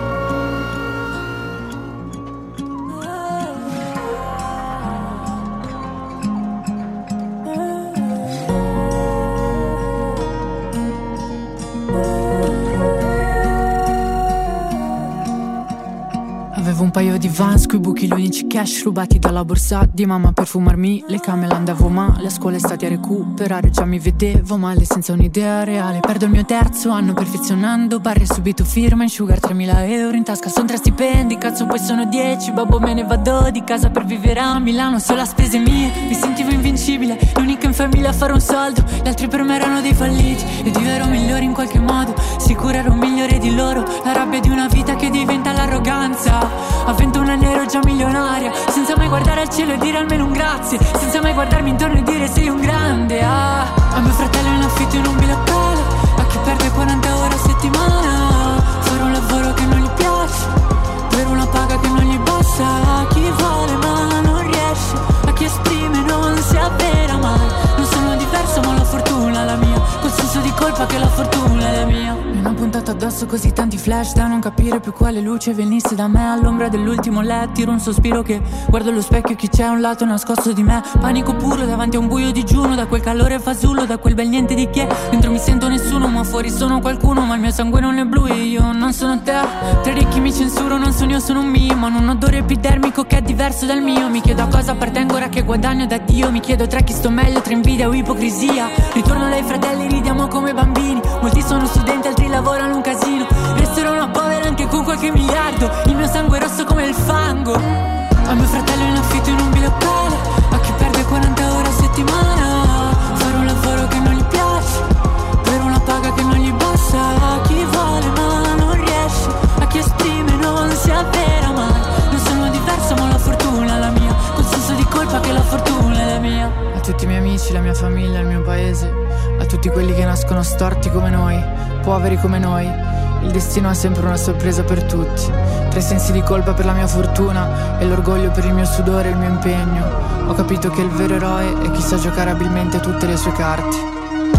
Avevo un paio di Vans, coi buchi, gli unici cash rubati dalla borsa di mamma per fumarmi le camel, andavo male, a scuola estate a recuperare, già mi vedevo male senza un'idea reale. Perdo il mio terzo anno perfezionando barre, subito firma in sugar, tremila euro in tasca, son tre stipendi, cazzo poi sono dieci, babbo me ne vado di casa per vivere a Milano, solo a spese mie, mi sentivo invincibile, l'unica in famiglia a fare un soldo, gli altri per me erano dei falliti, ed io ero migliore in qualche modo, sicuro ero migliore di loro, la rabbia di una vita che diventa l'arroganza. A ventuno anni ero già milionaria, senza mai guardare al cielo e dire almeno un grazie, senza mai guardarmi intorno e dire sei un grande. Ah, a mio fratello in affitto in un bilocale, a chi perde quaranta ore a settimana, fare un lavoro che non gli piace, per una paga che non gli basta, a chi vuole ma non riesce, a chi esprime non si avvera mai. Non sono diverso ma la fortuna è la mia, col senso di colpa che la fortuna è la mia. In una puntata addosso così tanti flash da non capire più quale luce venisse da me. All'ombra dell'ultimo letto tiro un sospiro che guardo allo specchio, chi c'è a un lato nascosto di me. Panico puro davanti a un buio digiuno, da quel calore fasullo, da quel bel niente di che. Dentro mi sento nessuno, ma fuori sono qualcuno, ma il mio sangue non è blu e io non sono te. Tra ricchi mi censuro, non sono io, sono un mimo. Hanno un odore epidermico che è diverso dal mio. Mi chiedo a cosa appartengo ora che guadagno da Dio. Mi chiedo tra chi sto meglio, tra invidia o ipocrisia. Ritorno dai fratelli, ridiamo come bambini. Molti sono studenti, altri lavorano un casino. Resterò una povera anche con qualche miliardo. Il mio sangue è rosso come il fango. A mio fratello in affitto in un bilocale, a chi perde quaranta ore a settimana. Fare un lavoro che non gli piace, per una paga che non gli basta. A chi vuole ma non riesce, a chi esprime non si avvera mai. Non sono diversa ma la fortuna è la mia, col senso di colpa che la fortuna è la mia. A tutti i miei amici, la mia famiglia, il mio paese, a tutti quelli che nascono storti come noi, poveri come noi, il destino è sempre una sorpresa per tutti. Tre sensi di colpa per la mia fortuna e l'orgoglio per il mio sudore e il mio impegno. Ho capito che il vero eroe è chi sa giocare abilmente tutte le sue carte.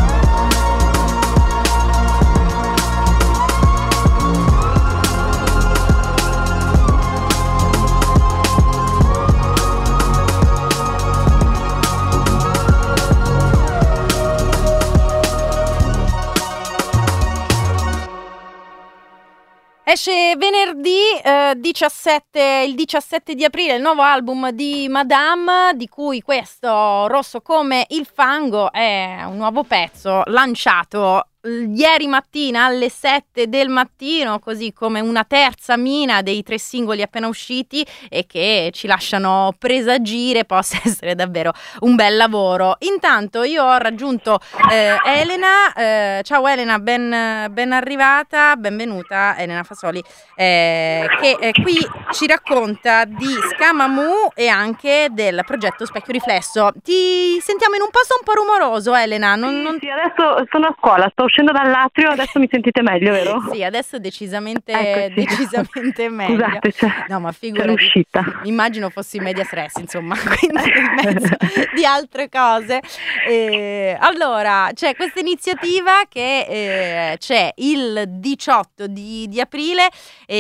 Esce venerdì eh, diciassette, il diciassette di aprile il nuovo album di Madame, di cui questo Rosso come il fango è un nuovo pezzo lanciato ieri mattina alle sette del mattino, così come una terza mina dei tre singoli appena usciti e che ci lasciano presagire possa essere davvero un bel lavoro. Intanto io ho raggiunto eh, Elena, eh, ciao Elena, ben, ben arrivata, benvenuta Elena Fasoli, eh, che eh, qui ci racconta di Scamamu e anche del progetto Specchio Riflesso. Ti sentiamo in un posto un po' rumoroso, Elena. Non, non... Sì, adesso sono a scuola, sto uscendo dall'atrio, adesso mi sentite meglio, vero? Sì, adesso decisamente, Eccoci. decisamente meglio. Scusate, c'è, no, ma c'è figurati, l'uscita. immagino fossi in media stress, insomma, quindi in mezzo di altre cose. Eh, allora, c'è questa iniziativa che eh, c'è il diciotto di, di aprile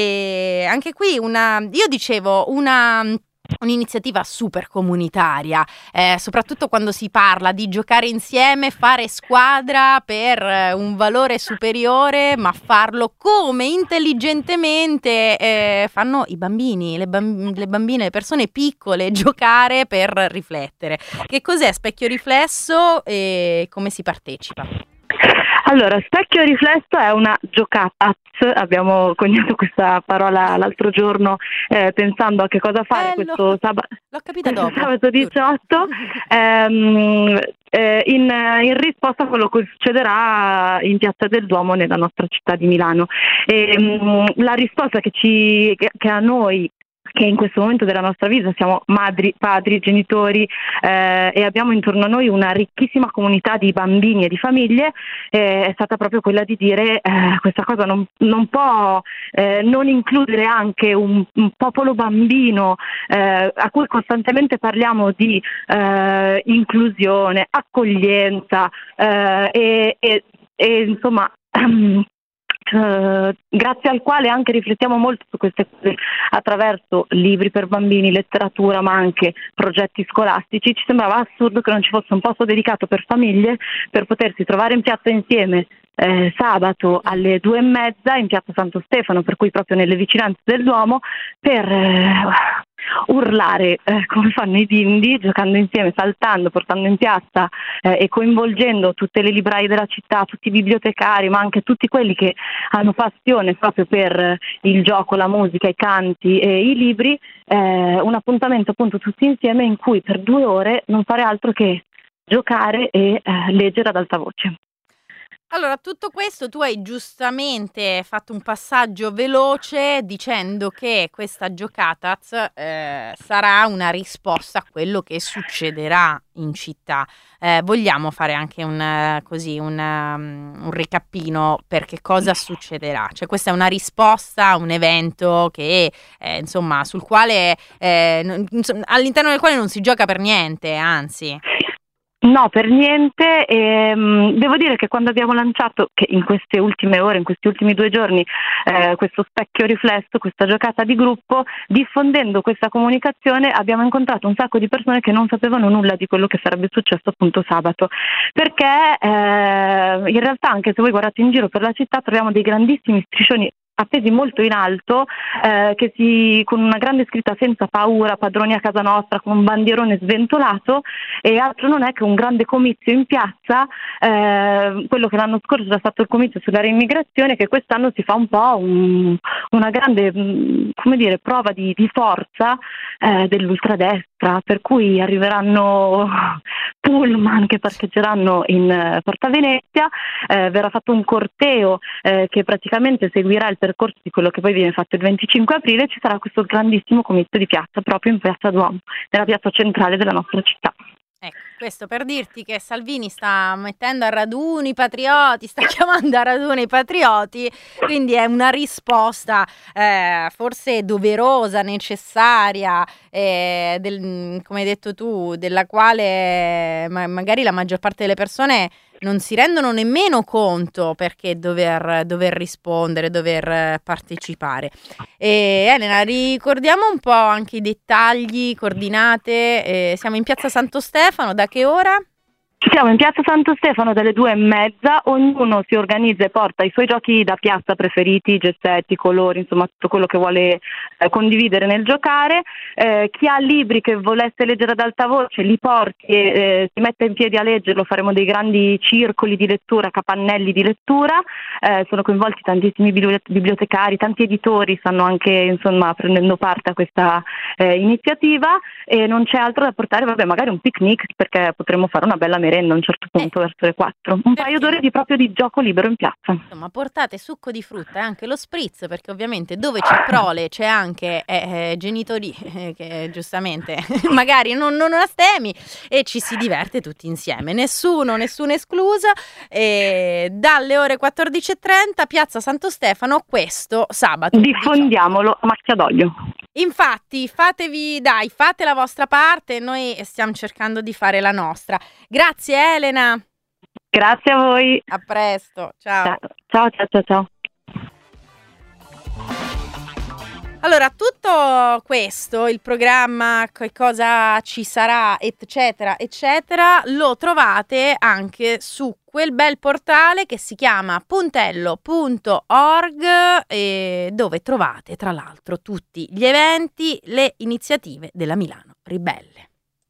e anche qui una, io dicevo, una... un'iniziativa super comunitaria, eh, soprattutto quando si parla di giocare insieme, fare squadra per eh, un valore superiore, ma farlo come intelligentemente eh, fanno i bambini, le, bamb- le bambine, le persone piccole, giocare per riflettere. Che cos'è Specchio Riflesso e come si partecipa? Allora, Specchio Riflesso è una giocata, abbiamo coniato questa parola l'altro giorno eh, pensando a che cosa fare Bello. questo, sab- L'ho capita questo dopo. sabato diciotto ehm, eh, in, in risposta a quello che succederà in Piazza del Duomo nella nostra città di Milano. E, mh, la risposta che, ci, che, che a noi, che in questo momento della nostra vita siamo madri, padri, genitori eh, e abbiamo intorno a noi una ricchissima comunità di bambini e di famiglie, eh, è stata proprio quella di dire eh, questa cosa non, non può eh, non includere anche un, un popolo bambino eh, a cui costantemente parliamo di eh, inclusione, accoglienza eh, e, e, e insomma Uh, grazie al quale anche riflettiamo molto su queste cose attraverso libri per bambini, letteratura, ma anche progetti scolastici. Ci sembrava assurdo che non ci fosse un posto dedicato per famiglie per potersi trovare in piazza insieme eh, sabato alle due e mezza in piazza Santo Stefano, per cui proprio nelle vicinanze del Duomo, per eh, urlare eh, come fanno i bimbi, giocando insieme, saltando, portando in piazza eh, e coinvolgendo tutte le libraie della città, tutti i bibliotecari, ma anche tutti quelli che hanno passione proprio per il gioco, la musica, i canti e i libri, eh, un appuntamento appunto tutti insieme in cui per due ore non fare altro che giocare e eh, leggere ad alta voce. Allora, tutto questo tu hai giustamente fatto un passaggio veloce dicendo che questa giocataz eh, sarà una risposta a quello che succederà in città. Eh, vogliamo fare anche un, così, un, um, un ricappino per che cosa succederà? Cioè questa è una risposta a un evento che, eh, insomma, sul quale, eh, non, insomma, all'interno del quale non si gioca per niente, anzi... No, per niente. E, um, devo dire che quando abbiamo lanciato, che in queste ultime ore, in questi ultimi due giorni, eh, questo specchio riflesso, questa giocata di gruppo, diffondendo questa comunicazione abbiamo incontrato un sacco di persone che non sapevano nulla di quello che sarebbe successo appunto sabato, perché eh, in realtà anche se voi guardate in giro per la città troviamo dei grandissimi striscioni appesi molto in alto, eh, che si, con una grande scritta senza paura, padroni a casa nostra, con un bandierone sventolato, e altro non è che un grande comizio in piazza, eh, quello che l'anno scorso era stato il comizio sulla reimmigrazione, che quest'anno si fa un po' un, una grande, come dire, prova di, di forza eh, dell'ultradestra, per cui arriveranno pullman che parcheggeranno in uh, Porta Venezia, eh, verrà fatto un corteo eh, che praticamente seguirà il percorso di quello che poi viene fatto il venticinque aprile, ci sarà questo grandissimo comizio di piazza proprio in Piazza Duomo, nella piazza centrale della nostra città. Ecco, questo per dirti che Salvini sta mettendo a raduno i patrioti, sta chiamando a raduno i patrioti, quindi è una risposta eh, forse doverosa, necessaria, eh, del, come hai detto tu, della quale ma- magari la maggior parte delle persone non si rendono nemmeno conto perché dover, dover rispondere, dover partecipare. E Elena, ricordiamo un po' anche i dettagli, coordinate. Eh, siamo in Piazza Santo Stefano, da che ora? Siamo in Piazza Santo Stefano dalle due e mezza, ognuno si organizza e porta i suoi giochi da piazza preferiti, gessetti, colori, insomma tutto quello che vuole eh, condividere nel giocare. Eh, chi ha libri che volesse leggere ad alta voce li porti e eh, si mette in piedi a leggerlo, faremo dei grandi circoli di lettura, capannelli di lettura, eh, sono coinvolti tantissimi bibliotecari, tanti editori stanno anche insomma prendendo parte a questa eh, iniziativa, e non c'è altro da portare, vabbè magari un picnic, perché potremo fare una bella merenda a un certo punto eh. verso le quattro, un perché? paio d'ore di proprio di gioco libero in piazza. Insomma, portate succo di frutta e anche lo spritz, perché ovviamente dove c'è prole c'è anche eh, genitori eh, che giustamente magari non, non astemi, e ci si diverte tutti insieme, nessuno, nessuno escluso, e dalle ore quattordici e trenta Piazza Santo Stefano questo sabato. Diffondiamolo a macchia d'olio. Infatti, fatevi, dai, fate la vostra parte, noi stiamo cercando di fare la nostra. Grazie Elena. Grazie a voi. A presto, ciao. Ciao, ciao, ciao, ciao. Allora, tutto questo, il programma, che cosa ci sarà, eccetera, eccetera, lo trovate anche su quel bel portale che si chiama puntello punto org, e dove trovate tra l'altro tutti gli eventi, le iniziative della Milano Ribelle.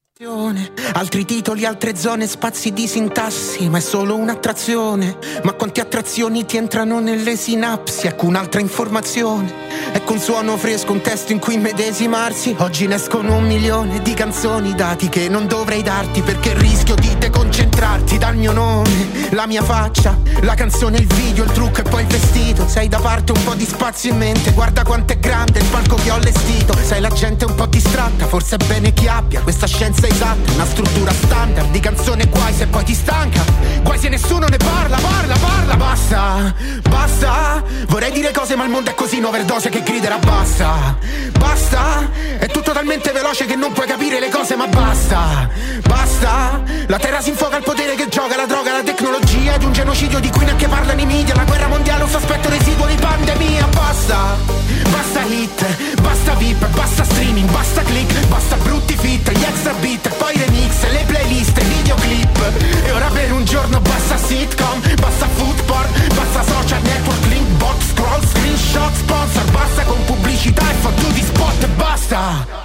Altri titoli, altre zone, spazi di sintassi, ma è solo un'attrazione. Ma quante attrazioni ti entrano nelle sinapsi? Ecco un'altra informazione. Ecco un suono fresco, un testo in cui medesimarsi. Oggi ne escono un milione di canzoni, dati che non dovrei darti, perché rischio di deconcentrarti dal mio nome, la mia faccia, la canzone, il video, il trucco e poi il vestito. Sei da parte, un po' di spazio in mente, guarda quanto è grande il palco che ho allestito. Sai, la gente è un po' distratta, forse è bene che abbia questa scienza esatta, una struttura standard di canzone, guai se poi ti stanca, guai se nessuno ne parla, parla, parla, basta, basta, vorrei dire cose ma il mondo è così in overdose che griderà basta, basta, è tutto talmente veloce che non puoi capire le cose, ma basta, basta, la terra si infoca al potere che gioca, la droga, la tecnologia ed un genocidio di cui neanche parlano i media, la guerra mondiale, un sospetto residuo di pandemia, basta, basta hit, basta V I P, basta streaming, basta click, basta brutti fit, gli extra beat, poi remix, le playlist, videoclip, e ora per un giorno basta sitcom, basta food porn, basta social network, link, bot, scroll, screenshot, sponsor, basta con pubblicità e fottuti spot, basta.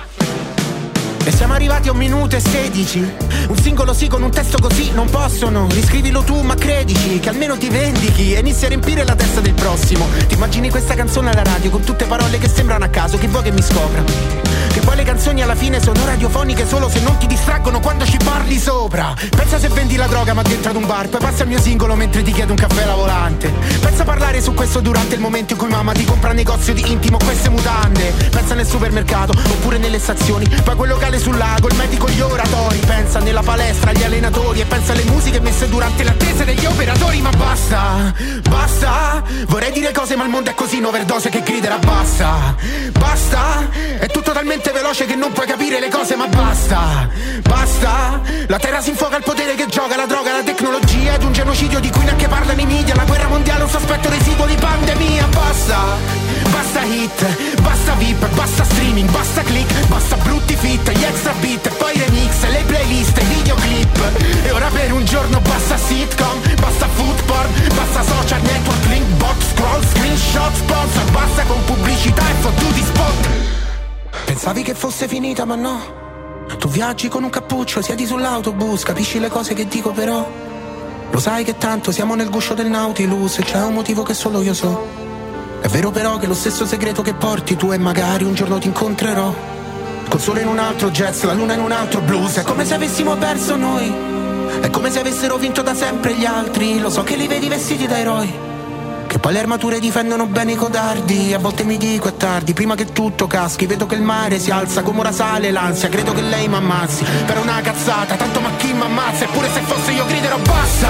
E siamo arrivati a un minuto e sedici. Un singolo sì con un testo così non possono. Riscrivilo tu ma credici che almeno ti vendichi e inizi a riempire la testa del prossimo. Ti immagini questa canzone alla radio con tutte parole che sembrano a caso, chi vuoi che mi scopra? Che poi le canzoni alla fine sono radiofoniche solo se non ti distraggono quando ci parli sopra. Pensa se vendi la droga ma dentro ad un bar, poi passa il mio singolo mentre ti chiedo un caffè alla volante. Pensa a parlare su questo durante il momento in cui mamma ti compra negozio di intimo queste mutande. Pensa nel supermercato oppure nelle stazioni, poi quel locale sulla lago, il medico, gli oratori. Pensa nella palestra agli allenatori e pensa alle musiche messe durante l'attesa degli operatori. Ma basta, basta, vorrei dire cose ma il mondo è così in overdose che griderà basta. Basta, è tutto talmente veloce che non puoi capire le cose, ma basta, basta. La terra si infuoca al potere che gioca, la droga, la tecnologia ed un genocidio di cui neanche parlano i media. La guerra mondiale, un sospetto residuo di pandemia. Basta, basta hit, basta V I P, basta streaming, basta click, basta brutti fit, gli extra beat, poi remix, le playlist, i videoclip. E ora per un giorno basta sitcom, basta food porn, basta social network, link, bot, scroll, screenshot, sponsor, basta con pubblicità e fottuti spot. Pensavi che fosse finita ma no, tu viaggi con un cappuccio, siedi sull'autobus, capisci le cose che dico però lo sai che tanto siamo nel guscio del Nautilus e c'è un motivo che solo io so. È vero però che lo stesso segreto che porti tu e magari un giorno ti incontrerò. Col sole in un altro jazz, la luna in un altro blues. È come se avessimo perso noi, è come se avessero vinto da sempre gli altri. Lo so che li vedi vestiti da eroi, che poi le armature difendono bene i codardi. A volte mi dico è tardi, prima che tutto caschi. Vedo che il mare si alza, come ora sale l'ansia. Credo che lei m'ammazzi, per una cazzata. Tanto ma chi m'ammazza, eppure se fosse io griderò basta.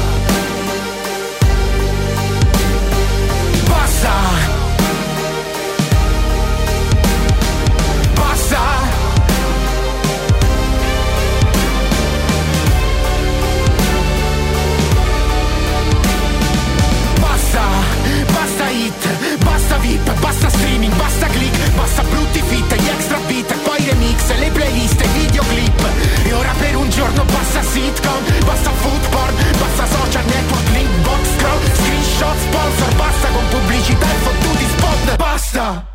Basta. Basta. Basta hit, basta V I P, basta streaming, basta click, basta brutti fit, gli extra beat, poi remix, le playlist, i videoclip. E ora per un giorno basta sitcom, basta food porn, basta social network, link, bot, scroll, screenshot, sponsor, basta con pubblicità e fottuti spot. Basta!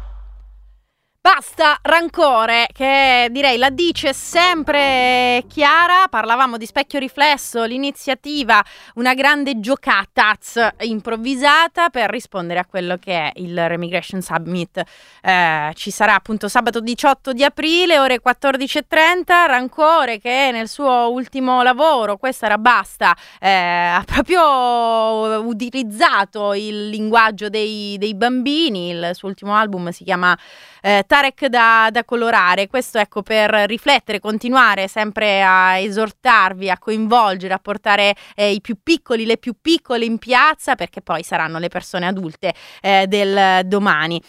Basta rancore, che direi la dice sempre Chiara. Parlavamo di Specchio Riflesso, l'iniziativa, una grande giocataz improvvisata per rispondere a quello che è il Remigration Summit. Eh, ci sarà appunto sabato diciotto di aprile, ore quattordici e trenta. Rancore, che nel suo ultimo lavoro, questa era Basta, eh, ha proprio utilizzato il linguaggio dei, dei bambini. Il suo ultimo album si chiama Eh, Tarek da, da colorare. Questo ecco per riflettere, continuare sempre a esortarvi, a coinvolgere, a portare eh, i più piccoli, le più piccole in piazza, perché poi saranno le persone adulte eh, del domani.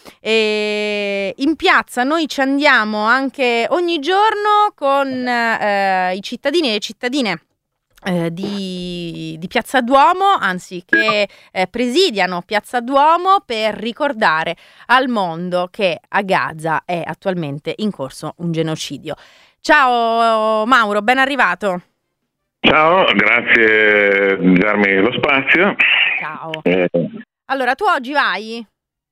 E in piazza noi ci andiamo anche ogni giorno con eh, i cittadini e le cittadine Eh, di, di Piazza Duomo, anzi che eh, presidiano Piazza Duomo, per ricordare al mondo che a Gaza è attualmente in corso un genocidio. Ciao Mauro, ben arrivato. Ciao, grazie di darmi lo spazio. Ciao. Eh, allora, tu oggi vai?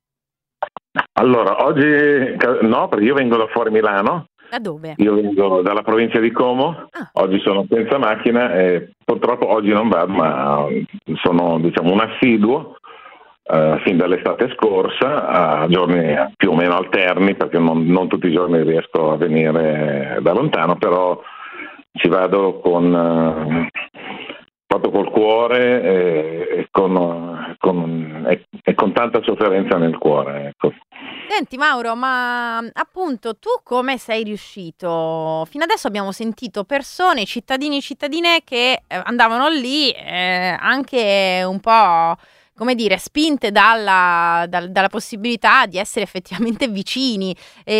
allora, oggi no, perché io vengo da fuori Milano. Da dove? Io vengo dalla provincia di Como, ah. Oggi sono senza macchina e purtroppo oggi non vado, ma sono diciamo un assiduo eh, fin dall'estate scorsa, a giorni più o meno alterni, perché non, non tutti i giorni riesco a venire da lontano, però ci vado con, eh, fatto col cuore e, e, con, con, e, e con tanta sofferenza nel cuore, ecco. Senti Mauro, ma appunto tu come sei riuscito? Fino adesso abbiamo sentito persone, cittadini e cittadine che andavano lì eh, anche un po', come dire, spinte dalla, dal, dalla possibilità di essere effettivamente vicini.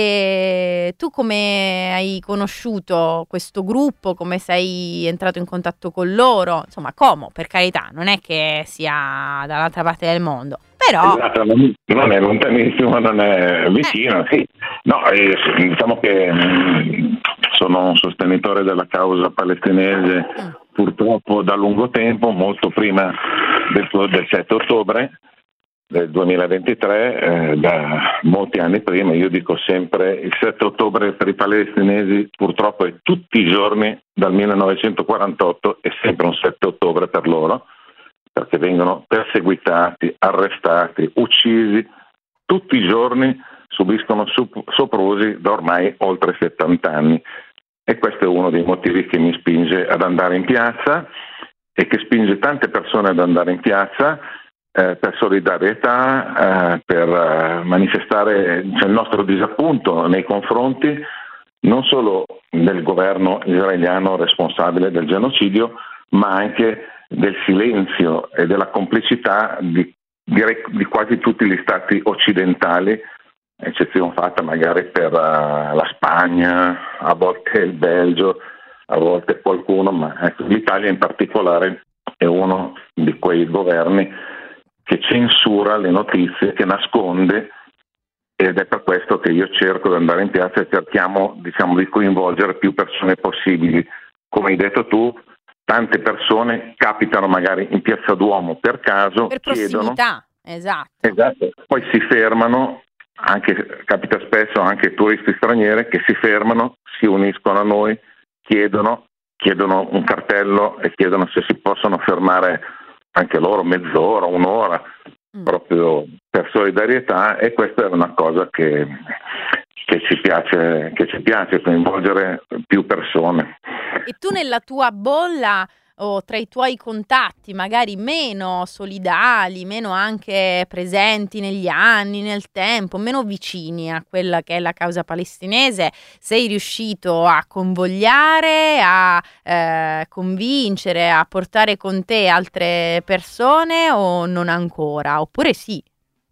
E tu come hai conosciuto questo gruppo? Come sei entrato in contatto con loro? Insomma, Como, per carità, non è che sia dall'altra parte del mondo. Però... Esatto, non è lontanissimo, non è vicino, eh. Sì. No, eh, diciamo che mh, sono un sostenitore della causa palestinese mm. purtroppo da lungo tempo, molto prima del, del sette ottobre del duemilaventitré, eh, da molti anni prima. Io dico sempre il sette ottobre per i palestinesi purtroppo è tutti i giorni dal millenovecentoquarantotto, è sempre un sette ottobre per loro, perché vengono perseguitati, arrestati, uccisi, tutti i giorni subiscono soprusi da ormai oltre settanta anni. E questo è uno dei motivi che mi spinge ad andare in piazza e che spinge tante persone ad andare in piazza eh, per solidarietà, eh, per eh, manifestare cioè, il nostro disappunto nei confronti non solo del governo israeliano responsabile del genocidio, ma anche del silenzio e della complicità di, direi, di quasi tutti gli stati occidentali, eccezione fatta magari per uh, la Spagna, a volte il Belgio, a volte qualcuno, ma ecco, l'Italia in particolare è uno di quei governi che censura le notizie, che nasconde, ed è per questo che io cerco di andare in piazza e cerchiamo, diciamo, di coinvolgere più persone possibili. Come hai detto tu, tante persone capitano magari in Piazza Duomo per caso, per chiedono, prossimità, esatto. esatto, poi si fermano, anche, capita spesso anche turisti stranieri che si fermano, si uniscono a noi, chiedono, chiedono un cartello e chiedono se si possono fermare anche loro mezz'ora, un'ora, mm. proprio per solidarietà, e questa è una cosa che, che ci piace, che ci piace coinvolgere più persone. E tu nella tua bolla o tra i tuoi contatti magari meno solidali, meno anche presenti negli anni, nel tempo, meno vicini a quella che è la causa palestinese, sei riuscito a convogliare, a eh, convincere, a portare con te altre persone o non ancora? Oppure sì?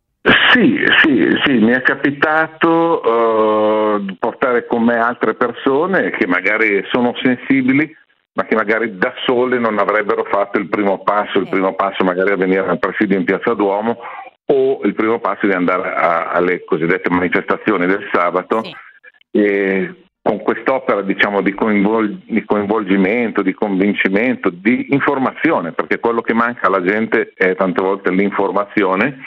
Sì, sì, sì, mi è capitato uh, portare con me altre persone che magari sono sensibili, ma che magari da sole non avrebbero fatto il primo passo, il primo passo magari a venire al presidio in Piazza Duomo, o il primo passo di andare a, alle cosiddette manifestazioni del sabato, sì. E con quest'opera, diciamo, di, coinvol- di coinvolgimento, di convincimento, di informazione, perché quello che manca alla gente è tante volte l'informazione.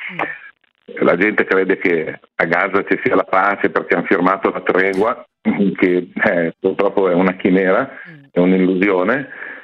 La gente crede che a Gaza ci sia la pace perché hanno firmato la tregua, che eh, purtroppo è una chimera, è un'illusione,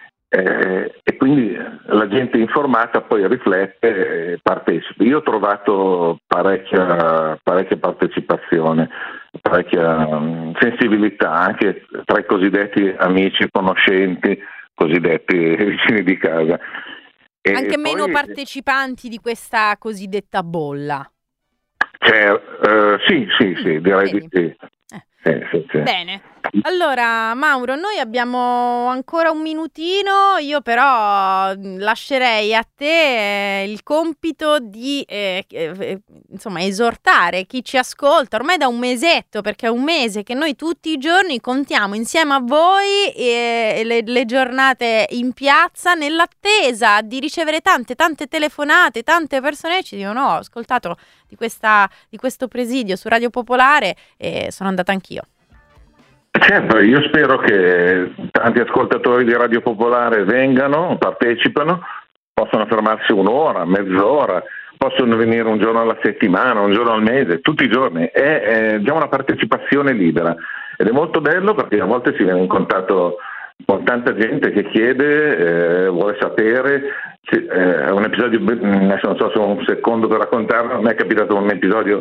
eh, e quindi la gente informata poi riflette e partecipa. Io ho trovato parecchia, parecchia partecipazione, parecchia um, sensibilità anche tra i cosiddetti amici, conoscenti, cosiddetti vicini di casa. E anche poi, meno partecipanti di questa cosiddetta bolla. Cioè, uh, sì, sì, sì, direi di sì. Eh. Sì, sì, sì. Bene, allora Mauro, noi abbiamo ancora un minutino, io però lascerei a te eh, il compito di eh, eh, insomma esortare chi ci ascolta ormai da un mesetto, perché è un mese che noi tutti i giorni contiamo insieme a voi eh, le, le giornate in piazza, nell'attesa di ricevere tante tante telefonate, tante persone ci dicono no, ho ascoltato di, questa, di questo presidio su Radio Popolare e sono andata anch'io. Certo, io spero che tanti ascoltatori di Radio Popolare vengano, partecipano, possono fermarsi un'ora, mezz'ora, possono venire un giorno alla settimana, un giorno al mese, tutti i giorni. È, è già una partecipazione libera ed è molto bello perché a volte si viene in contatto con tanta gente che chiede, eh, vuole sapere. È eh, un episodio, adesso non so se ho un secondo per raccontarlo, a me è capitato un episodio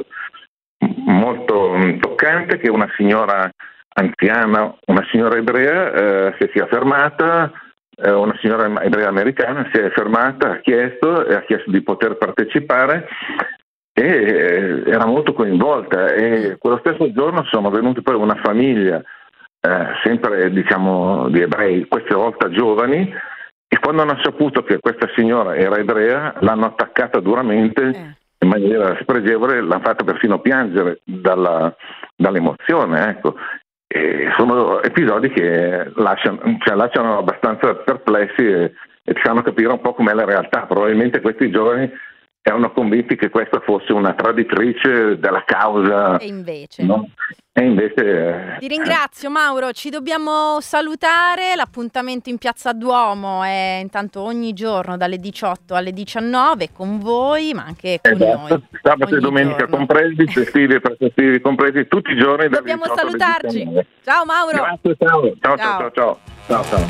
molto toccante che una signora anziana, una signora ebrea eh, che si è fermata, eh, una signora ebrea americana si è fermata, ha chiesto e ha chiesto di poter partecipare e eh, era molto coinvolta e quello stesso giorno sono venuti poi una famiglia eh, sempre diciamo di ebrei, questa volta giovani, e quando hanno saputo che questa signora era ebrea l'hanno attaccata duramente in maniera spregevole, l'hanno fatta perfino piangere dalla, dall'emozione, ecco. E sono episodi che lasciano, cioè, lasciano abbastanza perplessi e, e ci fanno capire un po' com'è la realtà. Probabilmente questi giovani erano convinti che questa fosse una traditrice della causa. E invece... No? E invece... Ti ringrazio Mauro, ci dobbiamo salutare, l'appuntamento in Piazza Duomo è intanto ogni giorno dalle diciotto alle diciannove con voi, ma anche con esatto. noi. Sabato e domenica giorno. compresi, festivi e prefestivi compresi, tutti i giorni. Dobbiamo salutarci. Ciao Mauro. Grazie, ciao. Ciao, ciao, ciao, ciao. ciao, ciao.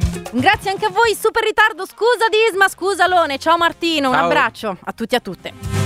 Grazie anche a voi, super ritardo, scusa Disma, scusa Lone, ciao Martino, un ciao. abbraccio a tutti e a tutte.